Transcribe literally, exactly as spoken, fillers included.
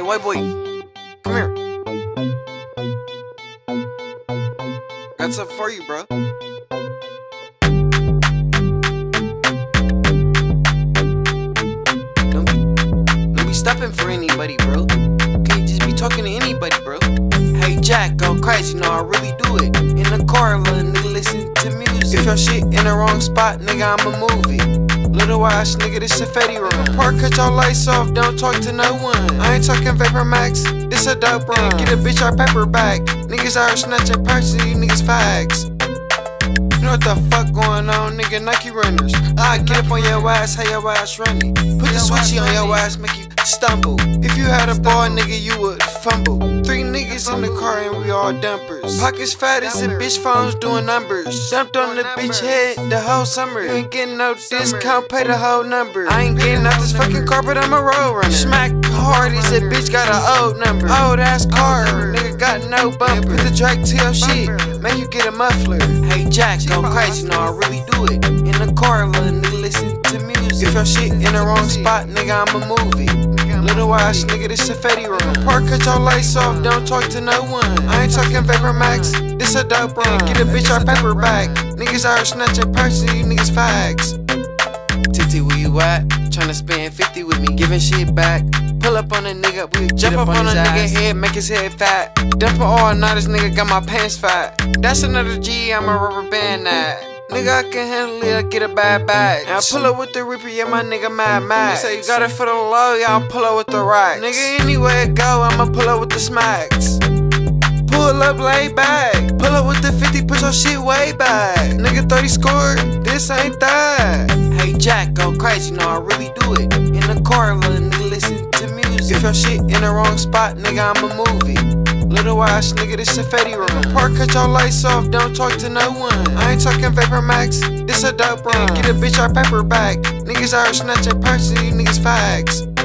white boy. Come here. Got something for you, bro. Don't be, don't be stopping for anybody, bro. Can't just be talking to anybody, bro. Hey Jack, go crazy, you know I really do it. In the car, little nigga, listen to music. If your shit in the wrong spot, nigga, I'm a movie. Little ass nigga, this a Fetty room. Park, cut your lights off, don't talk to no one. I ain't talking Vapor Max, this a dope run. Get a bitch our paper back. Niggas are snatching purses, you niggas fags. You know what the fuck going on, nigga, Nike runners. I get up on your ass, how your ass running. Put the switchy on your ass, make you stumble. If you had a ball, nigga, you would fumble. Three niggas in the car and we all dumpers. Pockets fat as a bitch, phones doing numbers. Dumped on the bitch head the whole summer. You ain't getting no discount, pay the whole number. I ain't getting out this fucking car, but I'm a road runner. Smack hard as a bitch got an old number. Old ass car, nigga got no bumper. Put the track to your shit, make you get a muffler. Hey Jack, go crazy, you know I really do it. In the car, little nigga, listen to music. If your shit in the wrong spot, nigga, I'm a movie. Little ass nigga, this a Fetty room. Park, cut your lights off, don't talk to no one. I ain't talking Vapor Max, this a dope run. Get a bitch our paper back. Niggas are snatching purses, you niggas fags. Titty, where you at? Tryna spend fifty with me, giving shit back. Pull up on a nigga, we jump up on a nigga head, make his head fat. Dump all night, this nigga got my pants fat. That's another G, I'm a rubber band that. Nigga, I can handle it, I get a bad bag. I pull up with the Reaper, yeah, my nigga mad mad. Say you got it for the low, yeah, I'll pull up with the racks. Nigga, anywhere it go, I'ma pull up with the smacks. Pull up, lay back. Pull up with the fifty, push your shit way back. Nigga, thirty scored, this ain't that. Hey Jack, go crazy, you know I really do it. In the car, little nigga, listen to music. If your shit in the wrong spot, nigga, I'm a movie. Little ass nigga, this a Fetty room. Park, cut your lights off, don't talk to no one. I ain't talking Vapor Max, this a dope run. Get a bitch our paper back. Niggas are snatching purses, you niggas fags.